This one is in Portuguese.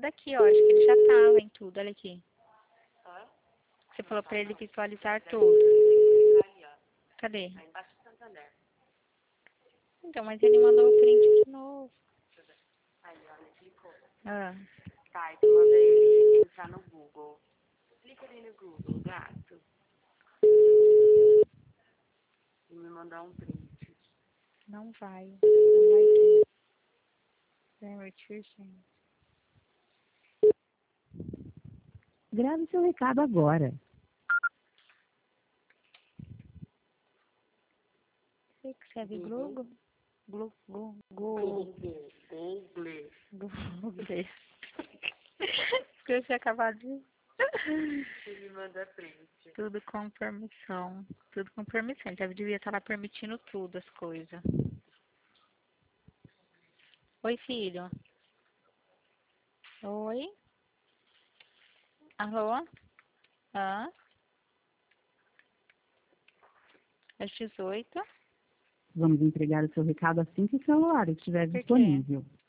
daqui, ó. Acho que ele já tava em tudo. Olha aqui. Hã? Você falou pra ele visualizar tudo. Ali, ó. Cadê? Aí embaixo do Santander. Então, mas ele mandou o print de novo. Aí, ó, ele clicou. Ah. Tá, então manda ele entrar no Google. Clica ali no Google, gato. E me mandar um print. Não vai. Não vai aqui. Nutrition. Grave seu recado agora. Você escreve Google? Google. Google. Esqueci de acabar de... Ele me manda print. Tudo com permissão. Tudo com permissão. Já devia estar lá permitindo tudo, as coisas. Oi, filho. Oi? Alô? Hã? Às 18? Vamos entregar o seu recado assim que o celular estiver Por quê? disponível.